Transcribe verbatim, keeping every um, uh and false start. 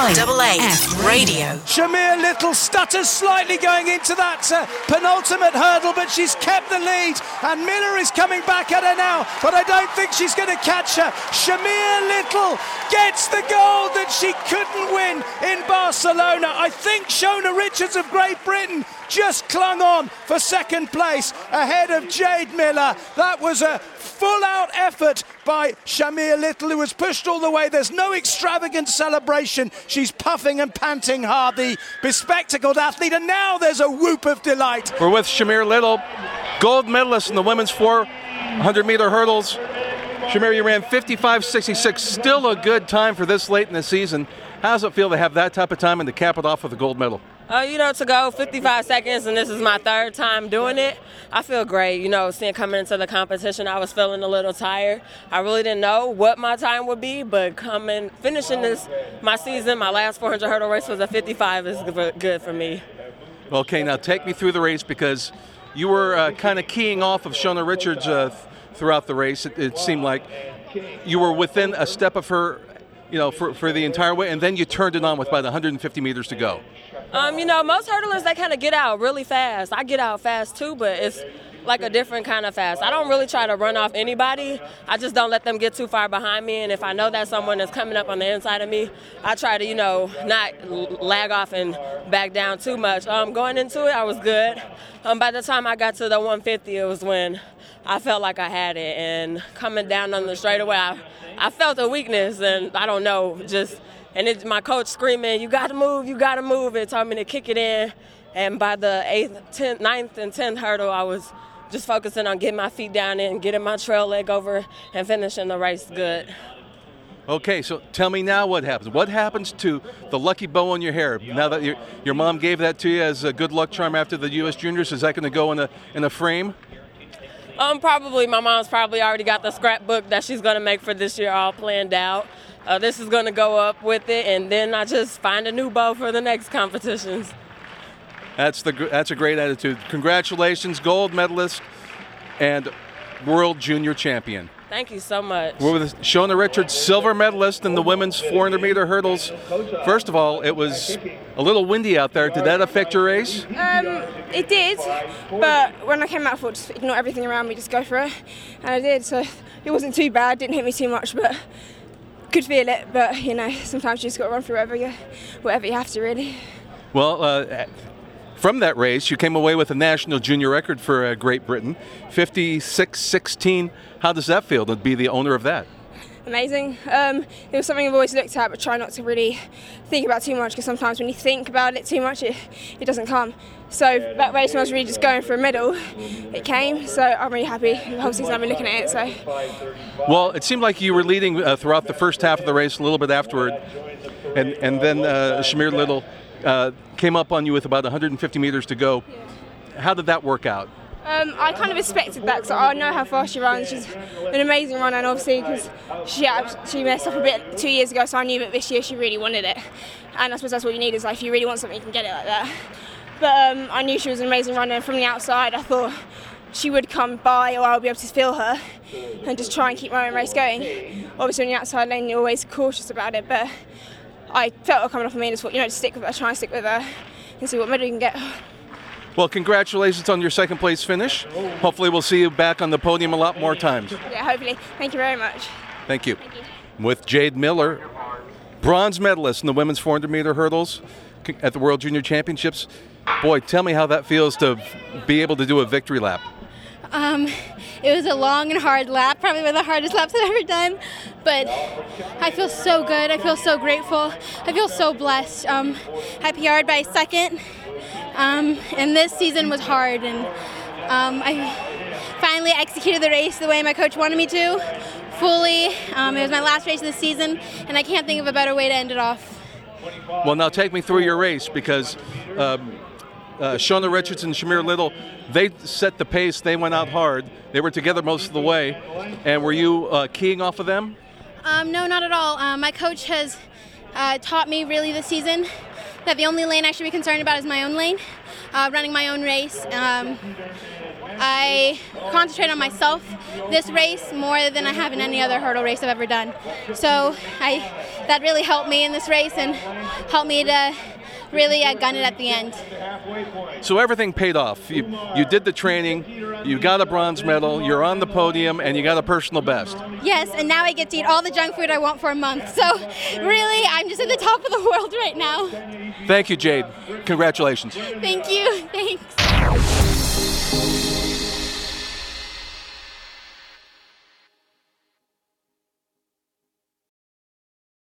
I A F Radio. Shamir Little stutters slightly going into that uh, penultimate hurdle, but she's kept the lead, and Miller is coming back at her now, but I don't think she's going to catch her. Shamir Little gets the gold that she couldn't win in Barcelona. I think Shona Richards of Great Britain just clung on for second place ahead of Jade Miller. That was a full-out effort by Shamir Little, who was pushed all the way. There's no extravagant celebration. She's puffing and panting hard, the bespectacled athlete, and now there's a whoop of delight. We're with Shamir Little, gold medalist in the women's four hundred meter hurdles. Shamir, you ran fifty-five sixty-six, still a good time for this late in the season. How does it feel to have that type of time and to cap it off with a gold medal? Uh, you know, to go fifty-five seconds, and this is my third time doing it, I feel great. You know, seeing coming into the competition, I was feeling a little tired. I really didn't know what my time would be, but coming, finishing this, my season, my last four hundred hurdle race was a fifty-five is good for me. Okay, now take me through the race, because you were uh, kind of keying off of Shona Richards uh, th- throughout the race. It, it seemed like you were within a step of her, you know, for, for the entire way, and then you turned it on with about one hundred fifty meters to go. Um, you know, most hurdlers, they kind of get out really fast. I get out fast too, but it's like a different kind of fast. I don't really try to run off anybody. I just don't let them get too far behind me. And if I know that someone is coming up on the inside of me, I try to, you know, not lag off and back down too much. Um, going into it, I was good. Um, by the time I got to the one fifty, it was when I felt like I had it. And coming down on the straightaway, I, I felt a weakness, and I don't know, just... And it's my coach screaming, you got to move, you got to move. It told me to kick it in. And by the eighth, tenth, ninth, and tenth hurdle, I was just focusing on getting my feet down and getting my trail leg over and finishing the race good. Okay, so tell me now what happens. What happens to the lucky bow on your hair? Now that your your mom gave that to you as a good luck charm after the U S Juniors, is that going to go in a in a frame? Um, probably. My mom's probably already got the scrapbook that she's going to make for this year all planned out. Uh, this is going to go up with it, and then I just find a new bow for the next competitions. That's the that's a great attitude. Congratulations, gold medalist and world junior champion. Thank you so much. We're with Shona Richards, silver medalist in the women's four hundred meter hurdles. First of all, it was a little windy out there. Did that affect your race? Um, it did, but when I came out, I thought just ignore everything around me, just go for it, and I did. So it wasn't too bad. Didn't hit me too much, but could feel it. But you know, sometimes you just got to run through whatever you, whatever you have to, really. Well. Uh, From that race, you came away with a national junior record for uh, Great Britain, fifty-six sixteen. How does that feel to be the owner of that? Amazing. Um, it was something I've always looked at, but try not to really think about too much, because sometimes when you think about it too much, it, it doesn't come. So that race, when I was really just going for a medal, it came. So I'm really happy. The whole season I've been looking at it. So. Well, it seemed like you were leading uh, throughout the first half of the race, a little bit afterward, and and then uh, Shamir Little Uh, came up on you with about one hundred fifty meters to go. How did that work out? Um, I kind of expected that, because I know how fast she runs. She's an amazing runner, and obviously because she she messed up a bit two years ago, so I knew that this year she really wanted it. And I suppose that's what you need, is like, if you really want something, you can get it like that. But um, I knew she was an amazing runner, and from the outside I thought she would come by, or I'll be able to feel her and just try and keep my own race going. Obviously on the outside lane you're always cautious about it, but I felt her coming off of me and just thought, you know, just stick with her, try and stick with her and see what medal you can get. Well, congratulations on your second place finish. Hopefully we'll see you back on the podium a lot more times. Yeah, hopefully. Thank you very much. Thank you. Thank you. With Jade Miller, bronze medalist in the women's four hundred meter hurdles at the World Junior Championships. Boy, tell me how that feels to be able to do a victory lap. Um, it was a long and hard lap, probably one of the hardest laps I've ever done, but I feel so good. I feel so grateful. I feel so blessed. Um, I P R'd by second, um, and this season was hard, and um, I finally executed the race the way my coach wanted me to, fully. Um, it was my last race of the season, and I can't think of a better way to end it off. Well, now take me through your race, because um, uh, Shona Richards and Shamir Little, they set the pace. They went out hard. They were together most of the way. And were you uh, keying off of them? Um, no, not at all. Um, my coach has uh, taught me really this season that the only lane I should be concerned about is my own lane, uh, running my own race. Um, I concentrate on myself this race more than I have in any other hurdle race I've ever done. So I that really helped me in this race and helped me to really uh, gun it at the end. So everything paid off. You you did the training, you got a bronze medal, you're on the podium, and you got a personal best. Yes, and now I get to eat all the junk food I want for a month. So really, I'm just at the top of the world right now. Thank you, Jade. Congratulations. Thank you. Thanks.